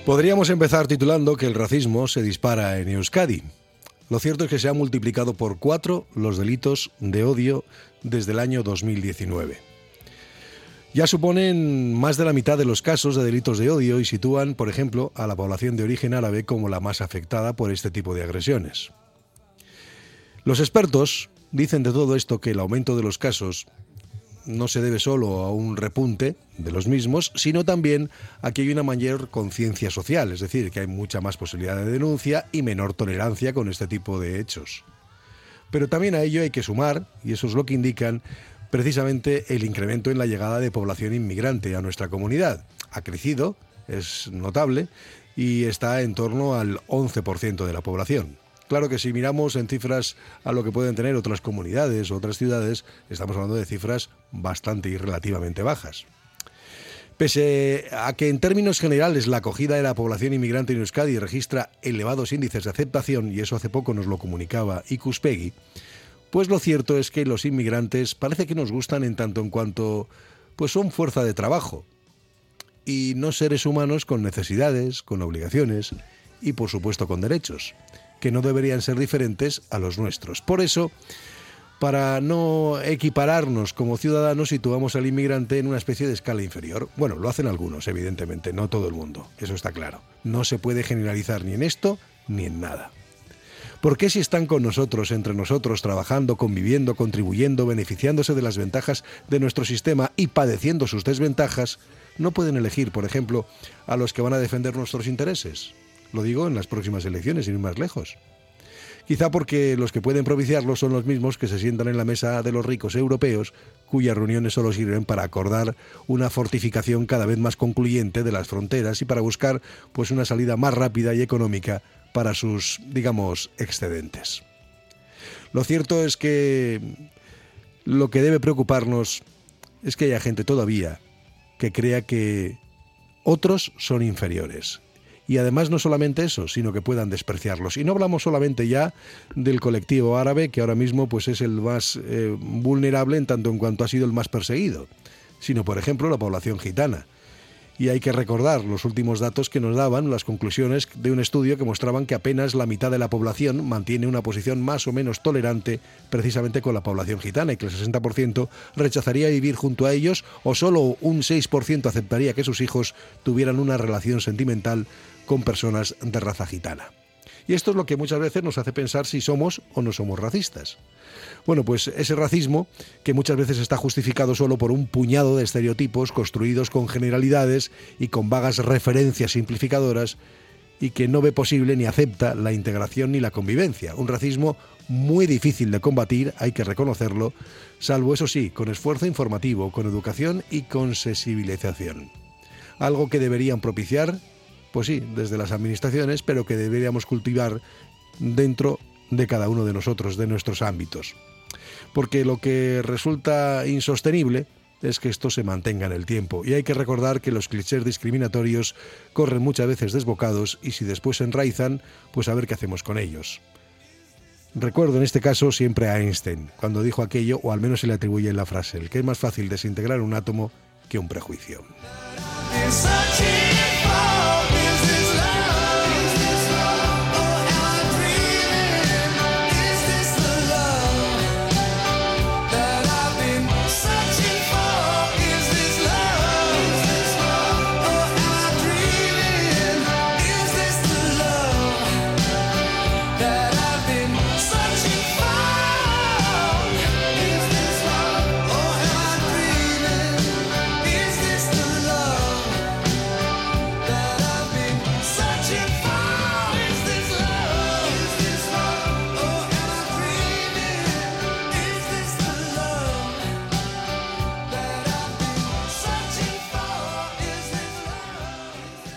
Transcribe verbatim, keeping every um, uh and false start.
Podríamos empezar titulando que el racismo se dispara en Euskadi. Lo cierto es que se han multiplicado por cuatro los delitos de odio desde el año dos mil diecinueve. Ya suponen más de la mitad de los casos de delitos de odio y sitúan, por ejemplo, a la población de origen árabe como la más afectada por este tipo de agresiones. Los expertos dicen de todo esto que el aumento de los casos no se debe solo a un repunte de los mismos, sino también a que hay una mayor conciencia social, es decir, que hay mucha más posibilidad de denuncia y menor tolerancia con este tipo de hechos. Pero también a ello hay que sumar, y eso es lo que indican precisamente el incremento en la llegada de población inmigrante a nuestra comunidad. Ha crecido, es notable, y está en torno al once por ciento de la población. Claro que si miramos en cifras a lo que pueden tener otras comunidades o otras ciudades, estamos hablando de cifras bastante y relativamente bajas. Pese a que en términos generales la acogida de la población inmigrante en Euskadi registra elevados índices de aceptación, y eso hace poco nos lo comunicaba Ikuspegi, pues lo cierto es que los inmigrantes parece que nos gustan en tanto en cuanto pues son fuerza de trabajo y no seres humanos con necesidades, con obligaciones y por supuesto con derechos, que no deberían ser diferentes a los nuestros. Por eso, para no equipararnos como ciudadanos, situamos al inmigrante en una especie de escala inferior. Bueno, lo hacen algunos, evidentemente, no todo el mundo, eso está claro. No se puede generalizar ni en esto ni en nada. ¿Por qué si están con nosotros, entre nosotros, trabajando, conviviendo, contribuyendo, beneficiándose de las ventajas de nuestro sistema y padeciendo sus desventajas, no pueden elegir, por ejemplo, a los que van a defender nuestros intereses? Lo digo en las próximas elecciones, sin ir más lejos. Quizá porque los que pueden propiciarlo son los mismos que se sientan en la mesa de los ricos europeos, cuyas reuniones solo sirven para acordar una fortificación cada vez más concluyente de las fronteras y para buscar pues una salida más rápida y económica para sus, digamos, excedentes. Lo cierto es que lo que debe preocuparnos es que haya gente todavía que crea que otros son inferiores. Y además no solamente eso, sino que puedan despreciarlos. Y no hablamos solamente ya del colectivo árabe, que ahora mismo pues es el más eh, vulnerable en tanto en cuanto ha sido el más perseguido, sino por ejemplo la población gitana. Y hay que recordar los últimos datos que nos daban, las conclusiones de un estudio que mostraban que apenas la mitad de la población mantiene una posición más o menos tolerante precisamente con la población gitana, y que el sesenta por ciento rechazaría vivir junto a ellos, o solo un seis por ciento aceptaría que sus hijos tuvieran una relación sentimental con personas de raza gitana. Y esto es lo que muchas veces nos hace pensar si somos o no somos racistas. Bueno, pues ese racismo, que muchas veces está justificado solo por un puñado de estereotipos construidos con generalidades y con vagas referencias simplificadoras, y que no ve posible ni acepta la integración ni la convivencia. Un racismo muy difícil de combatir, hay que reconocerlo, salvo eso sí, con esfuerzo informativo, con educación y con sensibilización. Algo que deberían propiciar, pues sí, desde las administraciones, pero que deberíamos cultivar dentro de cada uno de nosotros, de nuestros ámbitos. Porque lo que resulta insostenible es que esto se mantenga en el tiempo, y hay que recordar que los clichés discriminatorios corren muchas veces desbocados, y si después se enraizan, pues a ver qué hacemos con ellos. Recuerdo en este caso siempre a Einstein, cuando dijo aquello, o al menos se le atribuye en la frase, el que es más fácil desintegrar un átomo que un prejuicio.